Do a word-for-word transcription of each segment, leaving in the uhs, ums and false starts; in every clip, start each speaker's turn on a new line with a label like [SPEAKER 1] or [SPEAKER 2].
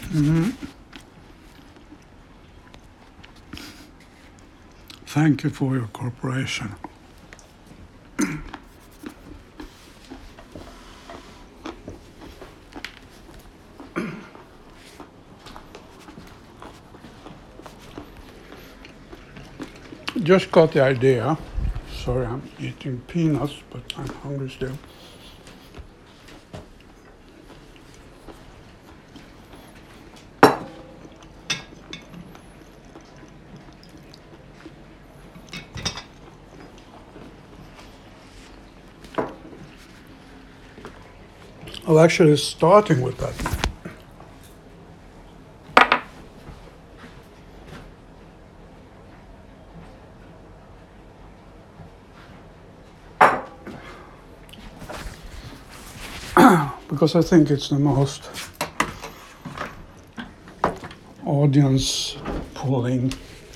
[SPEAKER 1] Mhm. Thank you for your cooperation. Just got the idea. Sorry, I'm eating peanuts, but I'm hungry still. Well, actually, starting with that. Because I think it's the most audience pulling.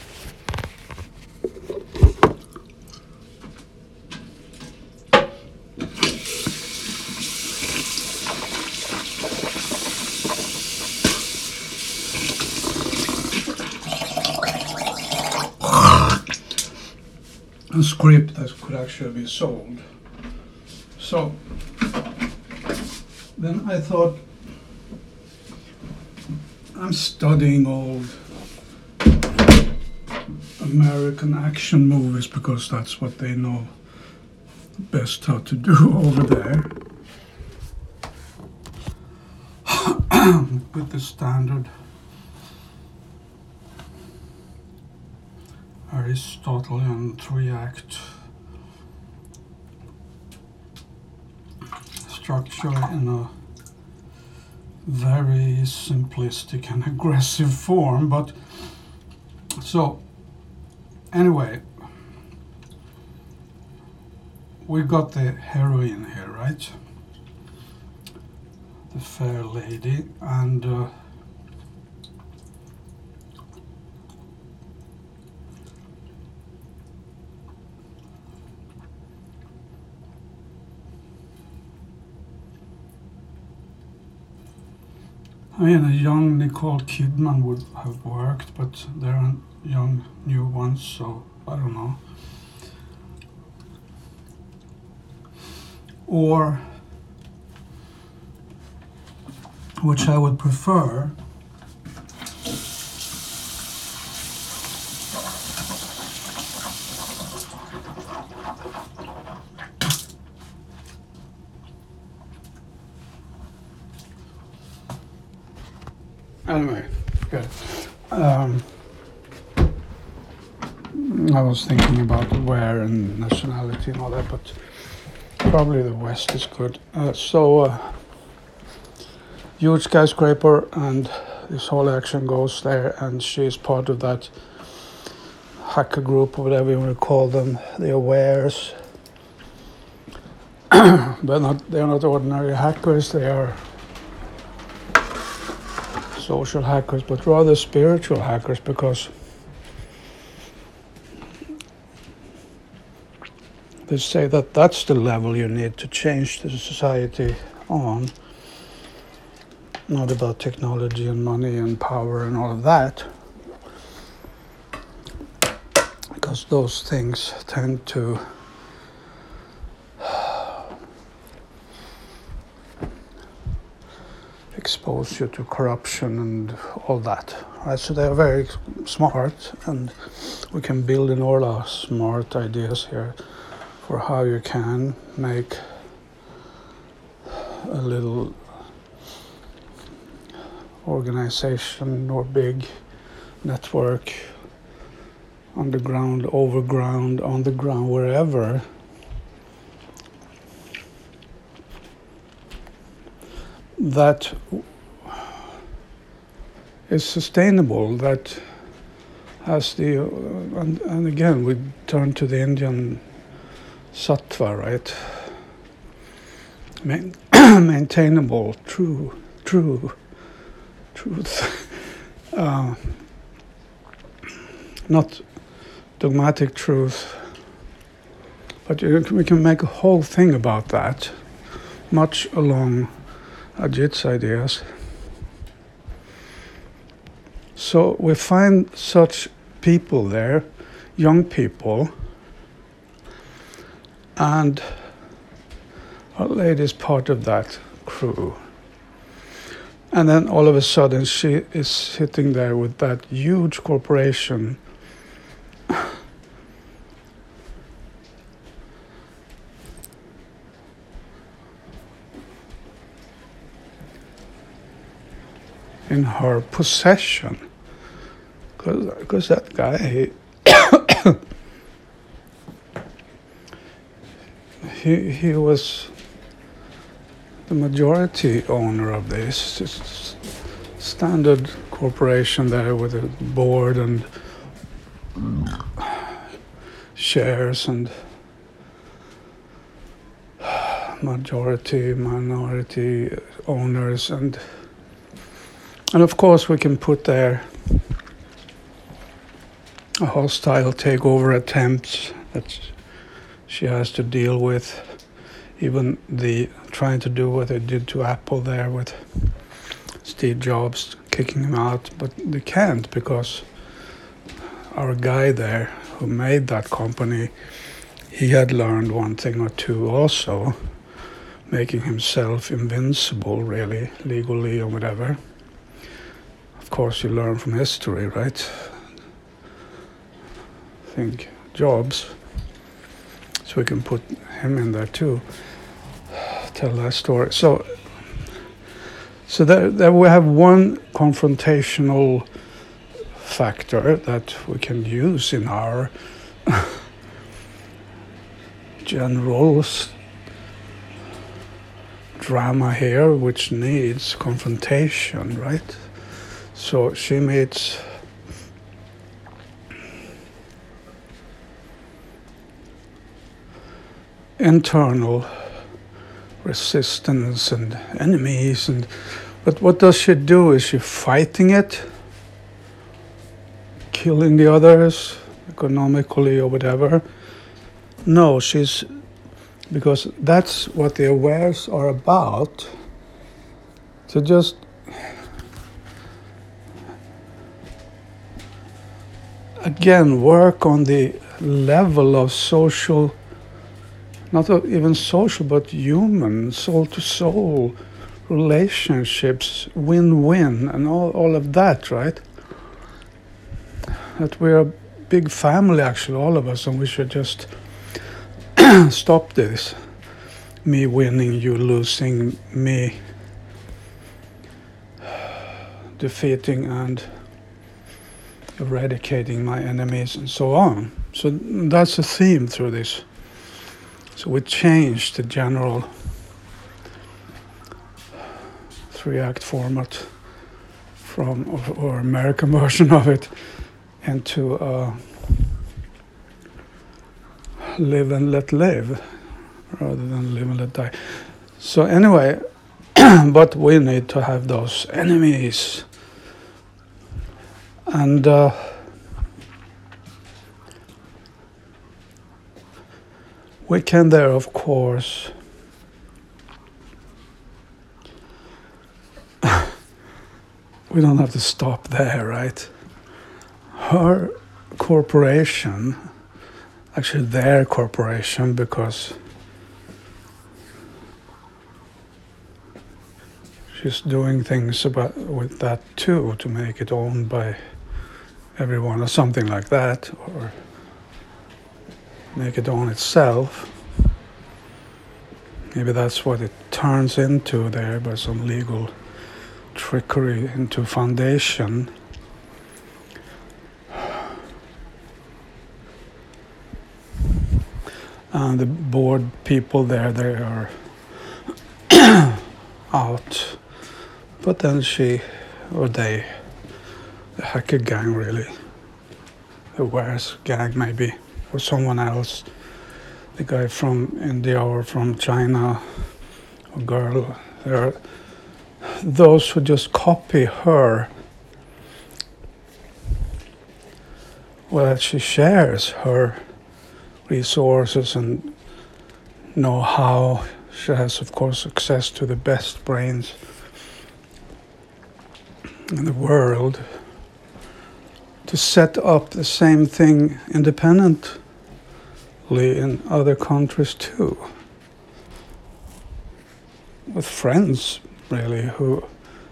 [SPEAKER 1] A script that could actually be sold. So then I thought, I'm studying old American action movies because that's what they know best how to do over there. With the standard Aristotelian three-act structure in a very simplistic and aggressive form. But so anyway, we got the heroine here, right? The fair lady, and uh, I mean, a young Nicole Kidman would have worked, but there aren't young new ones, so I don't know. Or, which I would prefer, anyway, good. Um, I was thinking about where and nationality and all that, but probably the West is good. Uh, so, uh, huge skyscraper, and this whole action goes there, and she's part of that hacker group, or whatever you want to call them, the Awares. But not, they're not ordinary hackers, they are social hackers, but rather spiritual hackers, because they say that that's the level you need to change the society on. Not about technology and money and power and all of that, because those things tend to expose you to corruption and all that, right? So they are very smart, and we can build in all our smart ideas here for how you can make a little organization or big network, underground, overground, on the ground, wherever, that is sustainable, that has the, uh, and, and again, we turn to the Indian sattva, right? Main, maintainable, true, true, truth. uh, not dogmatic truth, but you, we can make a whole thing about that, much along Ajit's ideas. So we find such people there, young people, and our lady is part of that crew. And then all of a sudden she is sitting there with that huge corporation in her possession. Because that guy, he, he, he was the majority owner of this. Just standard corporation there with a board and shares and majority, minority owners, and and of course we can put there a hostile takeover attempts that she has to deal with. Even the trying to do what they did to Apple there with Steve Jobs, kicking him out, but they can't because our guy there who made that company, he had learned one thing or two also, making himself invincible really, legally or whatever. Of course you learn from history, right? I think Jobs, so we can put him in there too, tell that story. So so there, there we have one confrontational factor that we can use in our general drama here, which needs confrontation, right? So she meets internal resistance and enemies, and but what does she do? Is she fighting it, killing the others economically or whatever? No, she's, because that's what the awares are about, to just again work on the level of social, not even social, but human, soul-to-soul relationships, win-win, and all, all of that, right? That we're a big family, actually, all of us, and we should just stop this. Me winning, you losing, me defeating and eradicating my enemies, and so on. So that's a theme through this. So we changed the general three-act format from, or, or American version of it, into uh, live and let live, rather than live and let die. So anyway, but we need to have those enemies. And uh, we can there, of course, we don't have to stop there, right? Her corporation, actually their corporation, because she's doing things about with that too, to make it owned by everyone or something like that, or make it own itself. Maybe that's what it turns into there, by some legal trickery into foundation. And the board people there, they are out. But then she, or they, the hacker gang really, the Wares gang maybe, or someone else, the guy from India or from China, or girl, there are those who just copy her. Well, she shares her resources and know-how. She has, of course, access to the best brains in the world. to set up the same thing independently in other countries too, with friends really who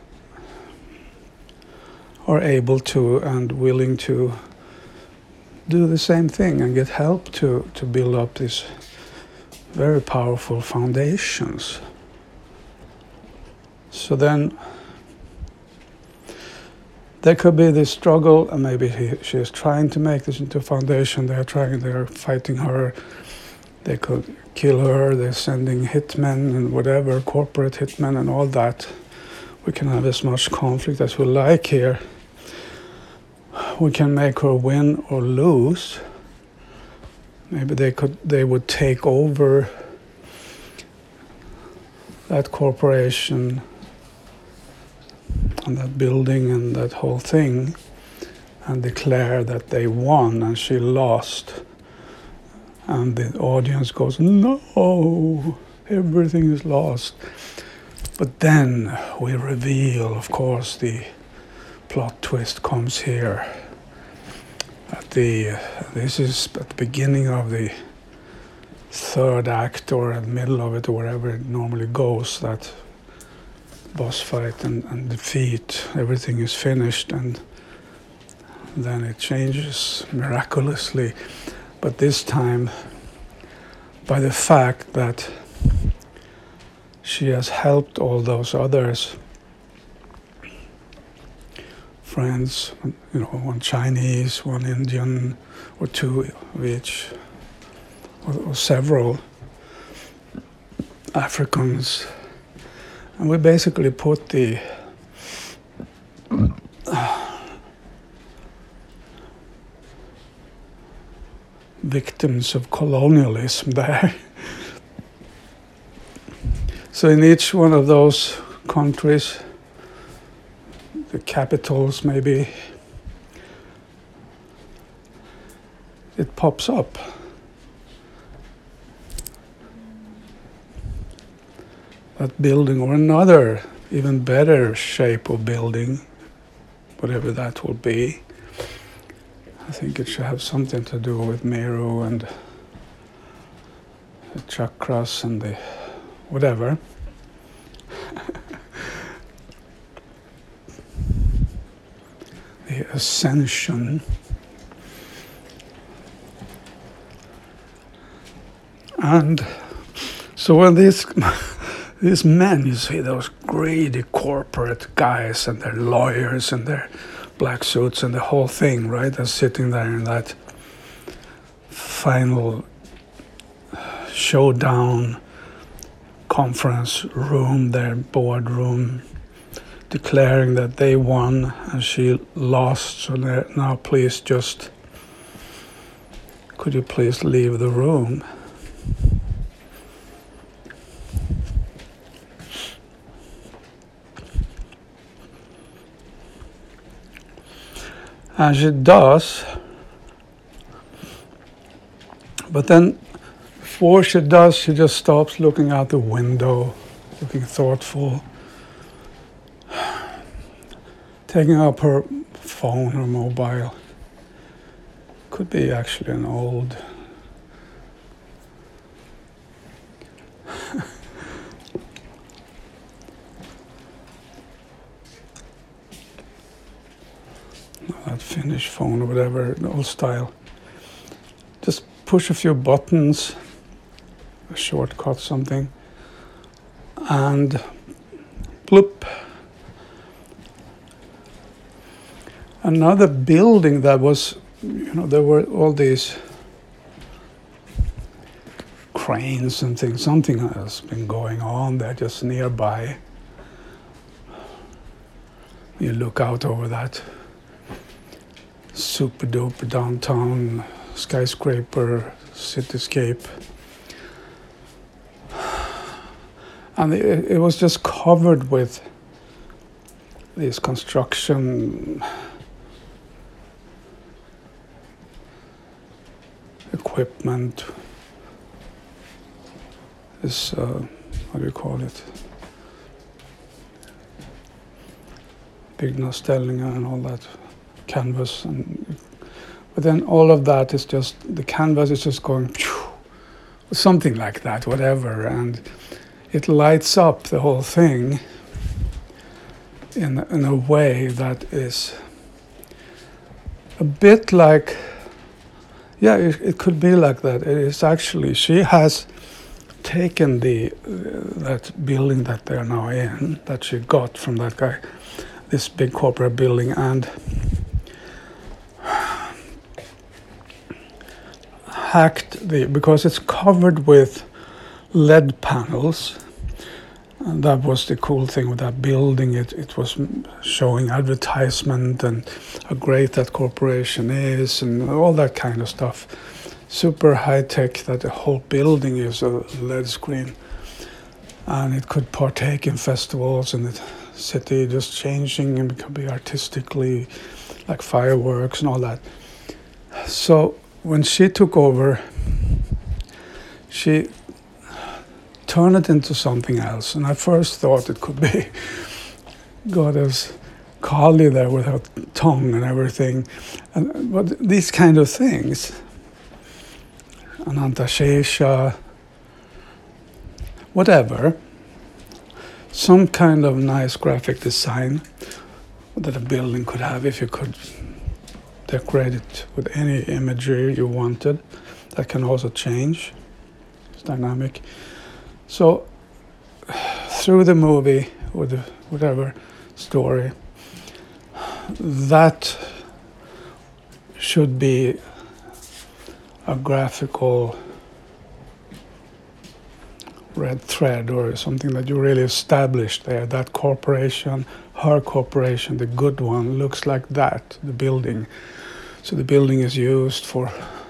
[SPEAKER 1] are able to and willing to do the same thing and get help to, to build up these very powerful foundations. So then there could be this struggle, and maybe he, she is trying to make this into a foundation. They're trying, they're fighting her. They could kill her. They're sending hitmen and whatever, corporate hitmen and all that. We can have as much conflict as we like here. We can make her win or lose. Maybe they could, they would take over that corporation and that building and that whole thing and declare that they won and she lost. And the audience goes, no, everything is lost. But then we reveal, of course, the plot twist comes here. At the, this is at the beginning of the third act or at the middle of it or wherever it normally goes, that boss fight and, and defeat, everything is finished, and then it changes miraculously. But this time by the fact that she has helped all those others, friends, you know, one Chinese, one Indian, or two of each, or, or several Africans. And we basically put the uh, victims of colonialism there. So in each one of those countries, the capitals maybe, it pops up. That building, or another even better shape of building, whatever that will be. I think it should have something to do with Meru and the chakras and the whatever. The ascension. And so when these these men, you see, those greedy corporate guys and their lawyers and their black suits and the whole thing, right? They're sitting there in that final showdown conference room, their boardroom, declaring that they won and she lost. So now please just, could you please leave the room? And she does, but then before she does, she just stops looking out the window, looking thoughtful, taking up her phone or mobile. Could be actually an old that Finnish phone or whatever, the old style. Just push a few buttons, a shortcut, something, and bloop. Another building that was, you know, there were all these cranes and things. Something has been going on there just nearby. You look out over that super duper downtown skyscraper cityscape, and it, it was just covered with this construction equipment, this uh, what do you call it, byggnadsställningar and all that, canvas, and but then all of that is just, the canvas is just going phew, something like that, whatever, and it lights up the whole thing in in a way that is a bit like, yeah, it, it could be like that. It is actually, she has taken the uh, that building that they're now in, that she got from that guy, this big corporate building, and hacked the, because it's covered with L E D panels. And that was the cool thing with that building. It it was showing advertisement and how great that corporation is and all that kind of stuff. Super high tech, that the whole building is a L E D screen. And it could partake in festivals in the city, just changing, and it could be artistically, like fireworks and all that. So when she took over, she turned it into something else. And I first thought it could be Goddess Kali there with her tongue and everything. And, but these kind of things, Anantashesha, whatever, some kind of nice graphic design that a building could have, if you could decorate it with any imagery you wanted. That can also change. It's dynamic. So through the movie or the whatever story, that should be a graphical red thread or something that you really established there. That corporation, her corporation, the good one, looks like that, the building. So the building is used for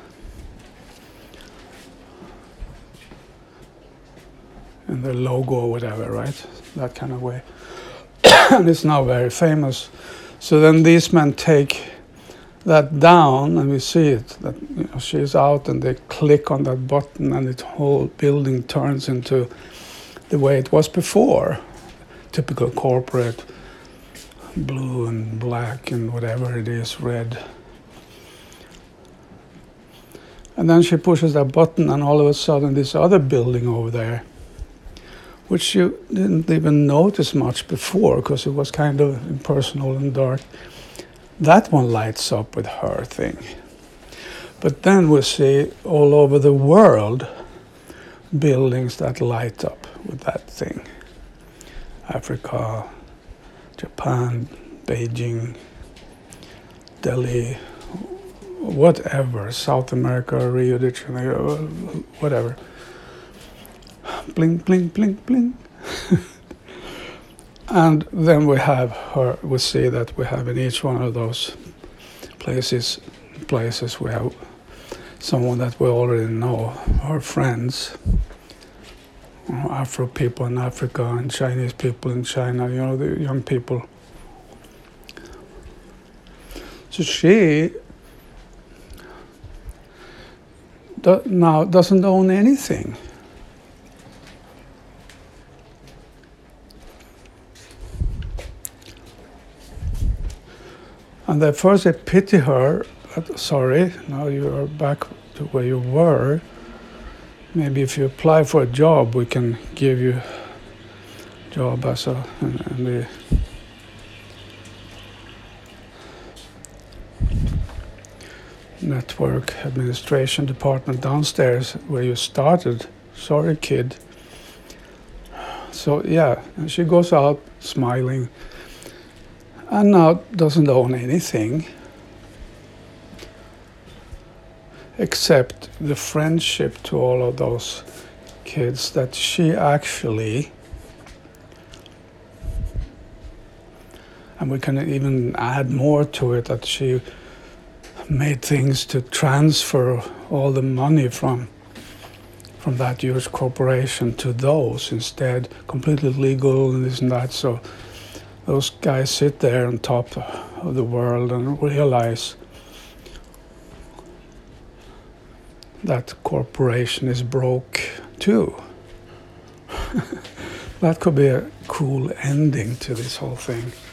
[SPEAKER 1] in the logo or whatever, right? That kind of way. And it's now very famous. So then these men take that down, and we see it, that, you know, she's out, and they click on that button, and the whole building turns into the way it was before. Typical corporate, blue and black and whatever it is, red. And then she pushes that button, and all of a sudden this other building over there, which you didn't even notice much before because it was kind of impersonal and dark, that one lights up with her thing. But then we see all over the world buildings that light up with that thing. Africa, Japan, Beijing, Delhi, whatever, South America, Rio de Janeiro, whatever. Bling, bling, bling, bling. And then we have her, we see that we have in each one of those places, places we have someone that we already know, our friends, you know, Afro people in Africa and Chinese people in China, you know, the young people. So she do, now doesn't own anything. And at first I pity her, but sorry, now you are back to where you were. Maybe if you apply for a job, we can give you a job as a, in, in the network administration department downstairs where you started. Sorry, kid. So yeah, and she goes out smiling, and now doesn't own anything except the friendship to all of those kids that she actually, and we can even add more to it, that she made things to transfer all the money from from that huge corporation to those instead, completely legal and this and that. So those guys sit there on top of the world and realize that corporation is broke too. That could be a cool ending to this whole thing.